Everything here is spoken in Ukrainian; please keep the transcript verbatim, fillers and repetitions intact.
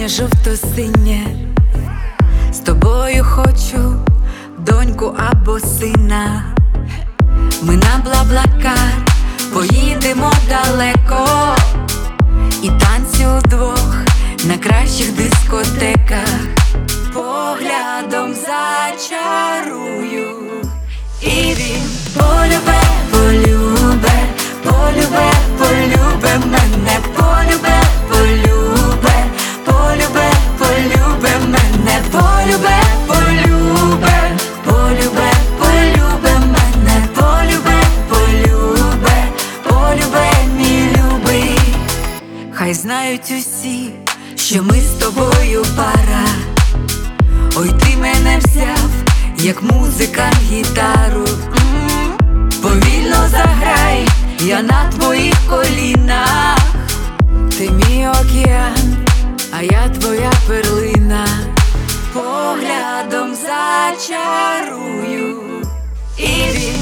небо жовто-синє, з тобою хочу доньку або сина. Ми на Блаблакар поїдемо далеко, і танці удвох на кращих дискотеках. Поглядом зачарую, і він полюбе, полюбе, полюбе, полюбе мене, полюбе, полюбе, полюбе, полюбе мене, полюбе, полюбе, полюбе, полюбе мене, полюбе, полюбе, полюбе, мій любий. Хай знають усі, що ми з тобою пара. Ой, ти мене взяв, як музика гітару. М-м-м. Повільно заграй, я на твоїх колінах. Ти мій океан, а я твоя перлина. Поглядом зачарую, і він